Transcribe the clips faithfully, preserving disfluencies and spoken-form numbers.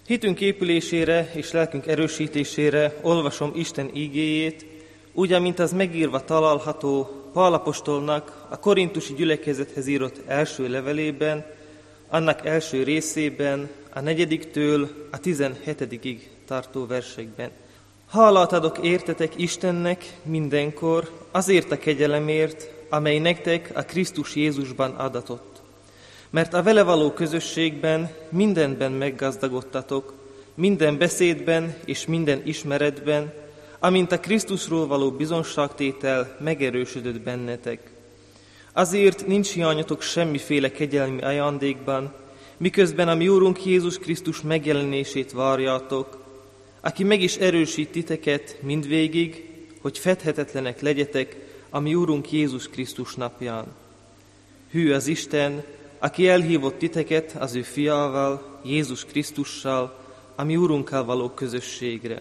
Hitünk épülésére és lelkünk erősítésére olvasom Isten ígéjét, úgy, amint az megírva található Pál apostolnak a korintusi gyülekezethez írott első levelében, annak első részében, a negyediktől a tizenhetedikig tartó versekben. Hálát adok értetek Istennek mindenkor, azért a kegyelemért, amely nektek a Krisztus Jézusban adatott. Mert a vele való közösségben mindenben meggazdagodtatok, minden beszédben és minden ismeretben, amint a Krisztusról való bizonságtétel megerősödött bennetek. Azért nincs hiányotok semmiféle kegyelmi ajándékban, miközben a mi Úrunk Jézus Krisztus megjelenését várjátok, aki meg is erősít titeket mindvégig, hogy fedhetetlenek legyetek a mi Úrunk Jézus Krisztus napján. Hű az Isten, aki elhívott titeket az ő fiával, Jézus Krisztussal, a mi Úrunkkal való közösségre.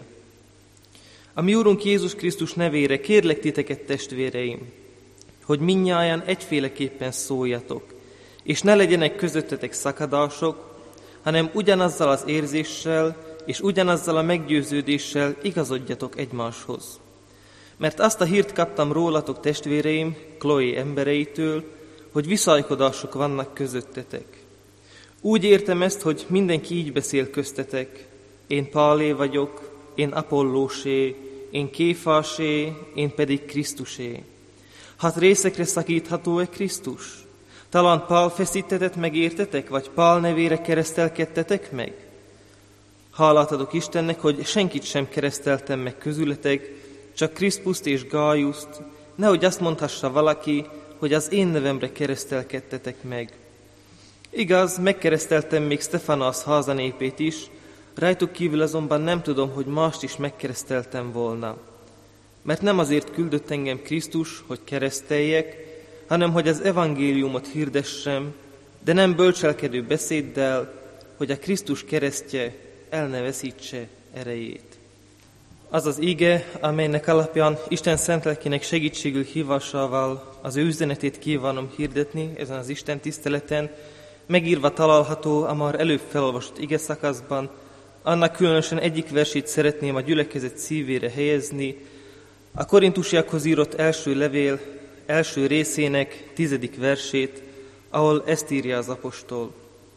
A mi Úrunk Jézus Krisztus nevére kérlek titeket, testvéreim, hogy mindnyájan egyféleképpen szóljatok, és ne legyenek közöttetek szakadások, hanem ugyanazzal az érzéssel és ugyanazzal a meggyőződéssel igazodjatok egymáshoz. Mert azt a hírt kaptam rólatok, testvéreim, Chloé embereitől, hogy viszajkodások vannak közöttetek. Úgy értem ezt, hogy mindenki így beszél köztetek. Én Pálé vagyok, én Apollósé, én Kéfásé, én pedig Krisztusé. Hát részekre szakítható-e Krisztus? Talán Pál feszítetett meg értetek, vagy Pál nevére keresztelkedtetek meg? Hálát adok Istennek, hogy senkit sem kereszteltem meg közületek, csak Kriszpuszt és Gájuszt, nehogy azt mondhassa valaki, hogy az én nevemre keresztelkedtetek meg. Igaz, megkereszteltem még Sztefanász házanépét is, rajtuk kívül azonban nem tudom, hogy mást is megkereszteltem volna. Mert nem azért küldött engem Krisztus, hogy kereszteljek, hanem hogy az evangéliumot hirdessem, de nem bölcselkedő beszéddel, hogy a Krisztus keresztje el ne veszítse erejét. Az az íge, amelynek alapján Isten szent lelkének segítségül hívásával az ő üzenetét kívánom hirdetni ezen az Isten tiszteleten, megírva található a már előbb felolvasott ige szakaszban, annak különösen egyik versét szeretném a gyülekezet szívére helyezni, a korintusiakhoz írott első levél első részének tizedik versét, ahol ezt írja az apostol.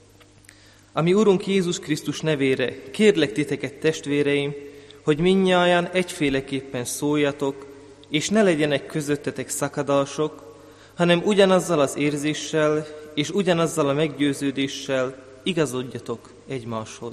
A mi Urunk Jézus Krisztus nevére kérlek titeket, testvéreim, hogy mindnyájan egyféleképpen szóljatok, és ne legyenek közöttetek szakadások, hanem ugyanazzal az érzéssel és ugyanazzal a meggyőződéssel igazodjatok egymáshoz.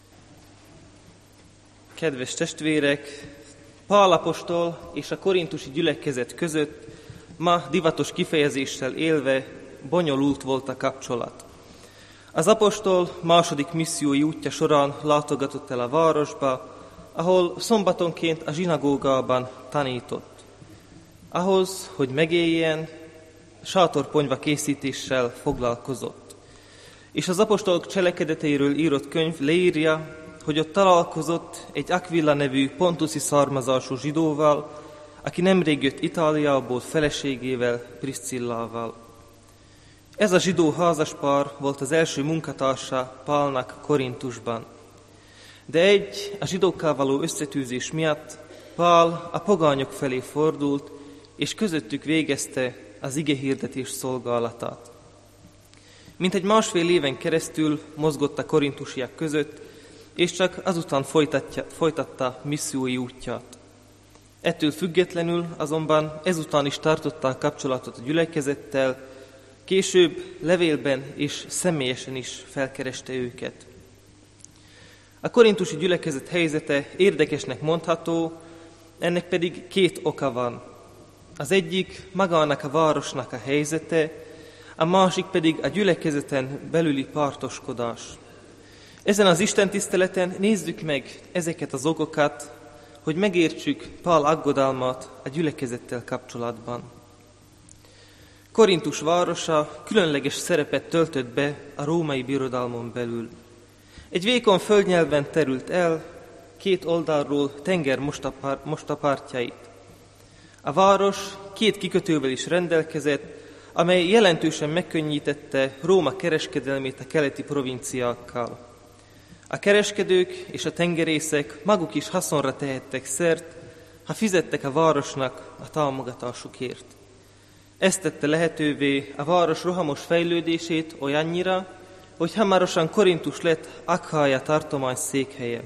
Kedves testvérek, Pál apostol és a korintusi gyülekezet között ma divatos kifejezéssel élve bonyolult volt a kapcsolat. Az apostol második missziói útja során látogatott el a városba, ahol szombatonként a zsinagógában tanított. Ahhoz, hogy megéljen, sátorponyva készítéssel foglalkozott. És az apostolok cselekedeteiről írott könyv leírja, hogy ott találkozott egy Aquila nevű pontuszi származású zsidóval, aki nemrég jött Itáliából feleségével, Priscillával. Ez a zsidó házaspár volt az első munkatársa Pálnak Korintusban. De egy a zsidókkal való összetűzés miatt Pál a pogányok felé fordult, és közöttük végezte az igehirdetés szolgálatát. Mintegy másfél éven keresztül mozgott a korintusiak között, és csak azután folytatta missziói útját. Ettől függetlenül azonban ezután is tartotta a kapcsolatot a gyülekezettel, később levélben és személyesen is felkereste őket. A korintusi gyülekezet helyzete érdekesnek mondható, ennek pedig két oka van. Az egyik magának a városnak a helyzete, a másik pedig a gyülekezeten belüli pártoskodás. Ezen az Isten tiszteleten nézzük meg ezeket az okokat, hogy megértsük Pál aggodalmat a gyülekezettel kapcsolatban. Korintus városa különleges szerepet töltött be a római birodalmon belül. Egy vékony földnyelven terült el, két oldalról tenger mosta partjait. A város két kikötővel is rendelkezett, amely jelentősen megkönnyítette Róma kereskedelmét a keleti provinciákkal. A kereskedők és a tengerészek maguk is haszonra tehettek szert, ha fizettek a városnak a támogatásukért. Ez tette lehetővé a város rohamos fejlődését olyannyira, hogy hamarosan Korintus lett Akhája tartomány székhelye.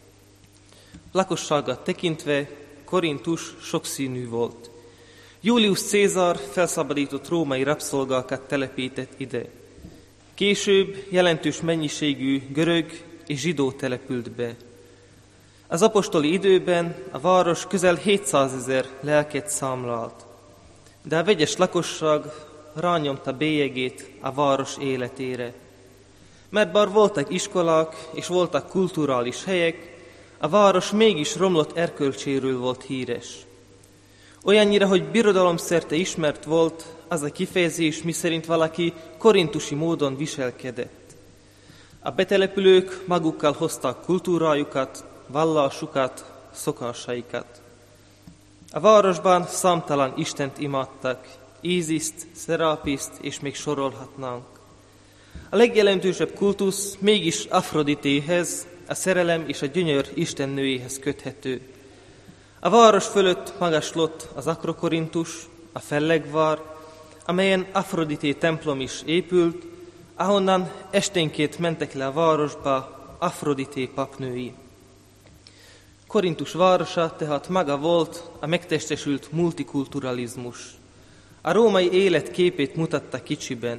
Lakosságát tekintve Korintus sokszínű volt. Julius Cézár felszabadított római rabszolgákat telepített ide. Később jelentős mennyiségű görög és zsidó települt be. Az apostoli időben a város közel hétszázezer lelket számlalt, de a vegyes lakosság rányomta bélyegét a város életére. Mert bár voltak iskolák és voltak kulturális helyek, a város mégis romlott erkölcséről volt híres. Olyannyira, hogy birodalomszerte ismert volt az a kifejezés, miszerint valaki korintusi módon viselkedett. A betelepülők magukkal hoztak kultúrájukat, vallásukat, szokásaikat. A városban számtalan istent imádtak, Íziszt, Szerápiszt és még sorolhatnánk. A legjelentősebb kultusz mégis Afroditéhez, a szerelem és a gyönyör istennőjéhez köthető. A város fölött magaslott az Akrokorintus, a fellegvár, amelyen Afrodité templom is épült, ahonnan esténként mentek le a városba Afrodité papnői. Korintus városa tehát maga volt a megtestesült multikulturalizmus. A római élet képét mutatta kicsiben.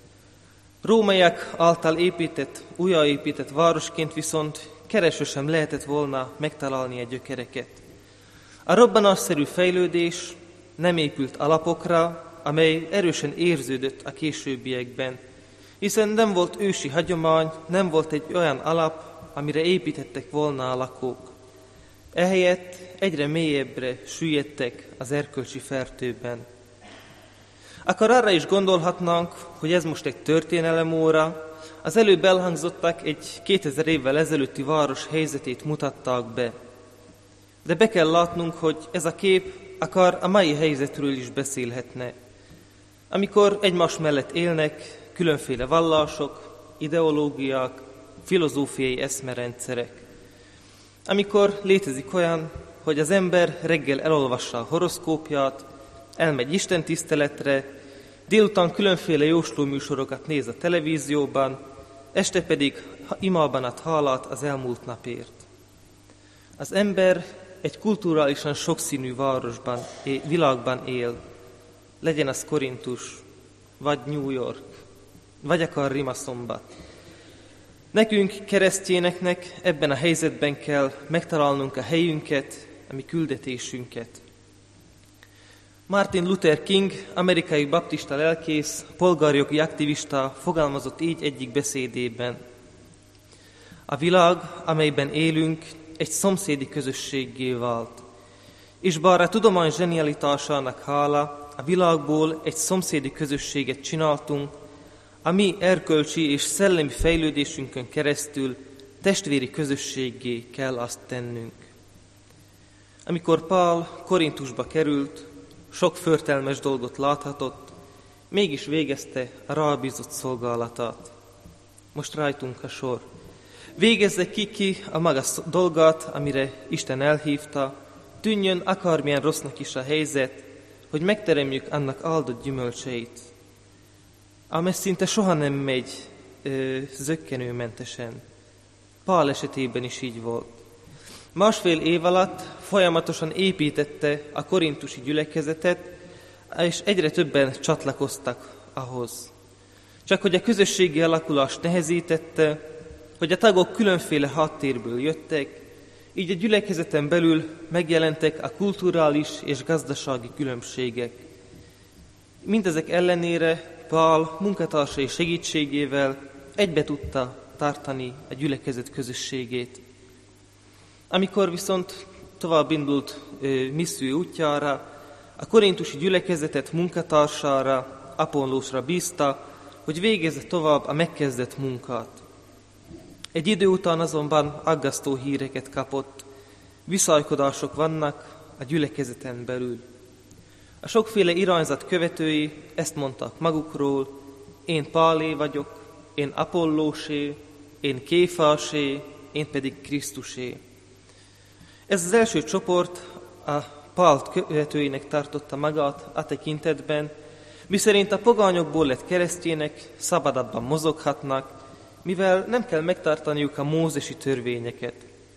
Rómaiak által épített, újjáépített városként viszont kereső sem lehetett volna megtalálni a gyökereket. A robbanásszerű fejlődés nem épült alapokra, amely erősen érződött a későbbiekben, hiszen nem volt ősi hagyomány, nem volt egy olyan alap, amire építettek volna a lakók. Ehelyett egyre mélyebbre süllyedtek az erkölcsi fertőben. Akár arra is gondolhatnánk, hogy ez most egy történelemóra, az előbb elhangzottak egy kétezer évvel ezelőtti város helyzetét mutatták be. De be kell látnunk, hogy ez a kép akár a mai helyzetről is beszélhetne. Amikor egymás mellett élnek különféle vallások, ideológiák, filozófiai eszmerendszerek. Amikor létezik olyan, hogy az ember reggel elolvassa a horoszkópját, elmegy istentiszteletre, délután különféle jóslóműsorokat néz a televízióban, este pedig imában ad hálát az elmúlt napért. Az ember egy kulturálisan sokszínű városban, világban él, legyen az Korintus, vagy New York, vagy akár Rimaszombat. Nekünk, keresztényeknek ebben a helyzetben kell megtalálnunk a helyünket, a mi küldetésünket. Martin Luther King, amerikai baptista lelkész, polgárjogi aktivista fogalmazott így egyik beszédében. A világ, amelyben élünk, egy szomszédi közösséggé vált. És bár a tudomány zsenialitásának hála, a világból egy szomszédi közösséget csináltunk, a mi erkölcsi és szellemi fejlődésünkön keresztül testvéri közösséggé kell azt tennünk. Amikor Pál Korintusba került, sok förtelmes dolgot láthatott, mégis végezte a rábízott szolgálatát. Most rajtunk a sor. Végezze ki ki a maga dolgát, amire Isten elhívta, tűnjön akármilyen rossznak is a helyzet, hogy megteremjük annak áldott gyümölcseit. Amely szinte soha nem megy ö, zökkenőmentesen. Pál esetében is így volt. Másfél év alatt folyamatosan építette a korintusi gyülekezetet, és egyre többen csatlakoztak ahhoz. Csak hogy a közösségi alakulást nehezítette, hogy a tagok különféle háttérből jöttek, így a gyülekezeten belül megjelentek a kulturális és gazdasági különbségek. Mindezek ellenére Pál munkatársai segítségével egybe tudta tartani a gyülekezet közösségét. Amikor viszont tovább indult ö, misszió útjára, a korintusi gyülekezetet munkatársára, Apollósra bízta, hogy végezze tovább a megkezdett munkát. Egy idő után azonban aggasztó híreket kapott. Viszálykodások vannak a gyülekezeten belül. A sokféle irányzat követői ezt mondtak magukról: én Pálé vagyok, én Apollósé, én Kéfásé, én pedig Krisztusé. Ez az első csoport a Pál követőinek tartotta magát a tekintetben, miszerint a pogányokból lett keresztjének szabadabban mozoghatnak, mivel nem kell megtartaniuk a mózesi törvényeket.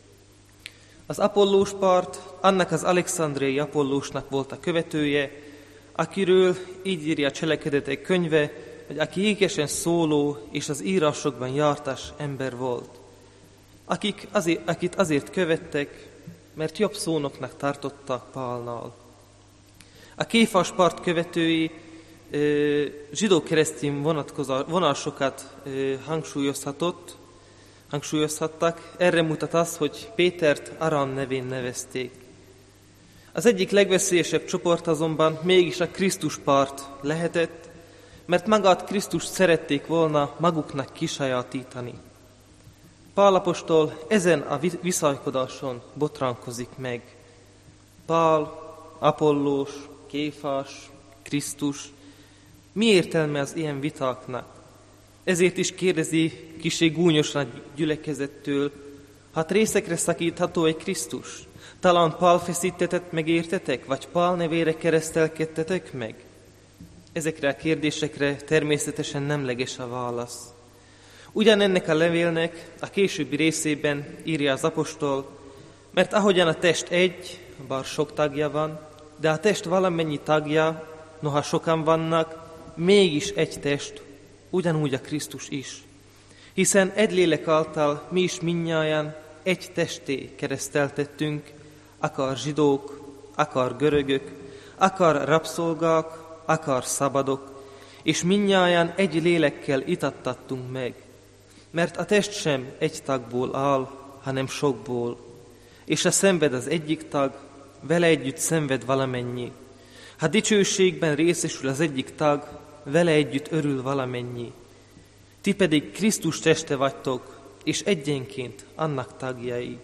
Az Apollós párt annak az alexandriai Apollósnak volt a követője, akiről így írja a Cselekedetek könyve, hogy aki ékesen szóló és az írásokban jártas ember volt, akik azért, akit azért követtek, mert jobb szónoknak tartottak Pálnál. A Kéfás párt követői zsidó-keresztény vonásokat hangsúlyozhatott, hangsúlyozhattak. Erre mutat az, hogy Pétert Aram nevén nevezték. Az egyik legveszélyesebb csoport azonban mégis a Krisztus párt lehetett, mert magát Krisztust szerették volna maguknak kisajátítani. Pál apostol ezen a viszálykodáson botránkozik meg. Pál, Apollós, Kéfás, Krisztus, mi értelme az ilyen vitáknak? Ezért is kérdezi kissé gúnyosan a gyülekezettől, hát részekre szakítható egy Krisztus? Talán Pál feszítetett meg értetek, vagy Pál nevére keresztelkedtetek meg? Ezekre a kérdésekre természetesen nemleges a válasz. Ugyanennek a levélnek a későbbi részében írja az apostol, mert ahogyan a test egy, bár sok tagja van, de a test valamennyi tagja, noha sokan vannak, mégis egy test, ugyanúgy a Krisztus is. Hiszen egy lélek által mi is mindnyájan egy testé kereszteltettünk, akár zsidók, akár görögök, akár rabszolgák, akár szabadok, és mindnyájan egy lélekkel itattattunk meg. Mert a test sem egy tagból áll, hanem sokból, és ha szenved az egyik tag, vele együtt szenved valamennyi. Ha dicsőségben részesül az egyik tag, vele együtt örül valamennyi. Ti pedig Krisztus teste vagytok, és egyenként annak tagjai.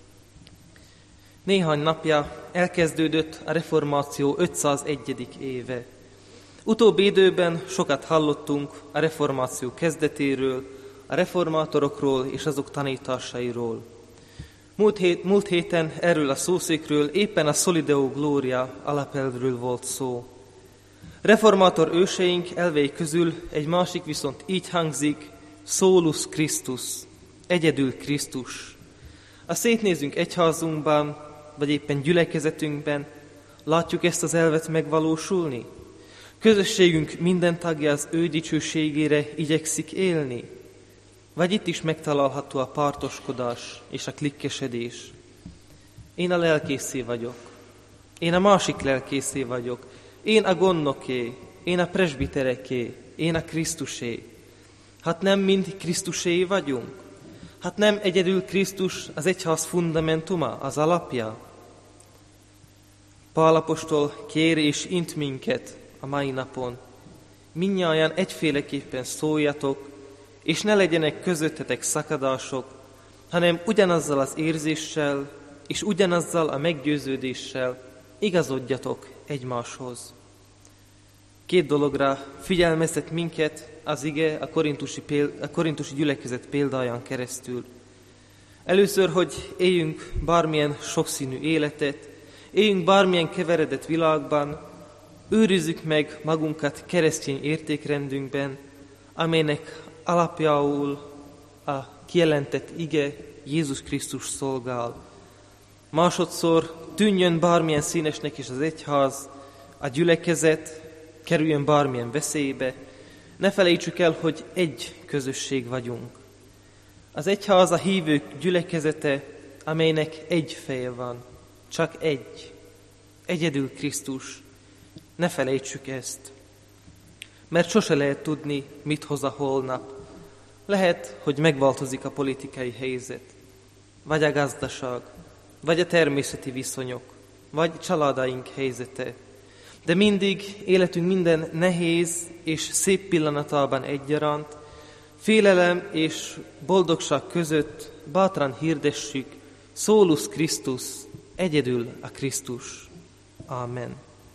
Néhány napja elkezdődött a reformáció ötszázegyedik éve. Utóbbi időben sokat hallottunk a reformáció kezdetéről, a reformátorokról és azok tanításairól. Múlt, hét, múlt héten erről a szószékről éppen a Soli Deo Gloria alapelvről volt szó. Reformátor őseink elvei közül egy másik viszont így hangzik, Solus Christus, egyedül Krisztus. Ha szétnézünk egyházunkban, vagy éppen gyülekezetünkben, látjuk ezt az elvet megvalósulni? Közösségünk minden tagja az ő dicsőségére igyekszik élni? Vagy itt is megtalálható a pártoskodás és a klikkesedés? Én a lelkészé vagyok. Én a másik lelkészé vagyok. Én a gondnoké, én a presbitereké, én a Krisztusé. Hát nem mind Krisztusé vagyunk? Hát nem egyedül Krisztus az egyház fundamentuma, az alapja? Pál apostol kér és int minket a mai napon. Mindnyájan egyféleképpen szóljatok, és ne legyenek közöttetek szakadások, hanem ugyanazzal az érzéssel és ugyanazzal a meggyőződéssel igazodjatok egymáshoz. Két dologra figyelmeztet minket az ige a korintusi, péld, a korintusi gyülekezet példáján keresztül. Először, hogy éljünk bármilyen sokszínű életet, éljünk bármilyen keveredett világban, őrizzük meg magunkat keresztény értékrendünkben, amelynek alapjául a kijelentett ige Jézus Krisztus szolgál. Másodszor tűnjön bármilyen színesnek is az egyház, a gyülekezet, kerüljön bármilyen veszélybe, ne felejtsük el, hogy egy közösség vagyunk. Az egyház a hívők gyülekezete, amelynek egy feje van, csak egy, egyedül Krisztus. Ne felejtsük ezt, mert sose lehet tudni, mit hoz a holnap. Lehet, hogy megváltozik a politikai helyzet, vagy a gazdaság, vagy a természeti viszonyok, vagy családaink helyzete. De mindig életünk minden nehéz és szép pillanatában egyaránt, félelem és boldogság között bátran hirdessük, Solus Christus, egyedül a Krisztus. Amen.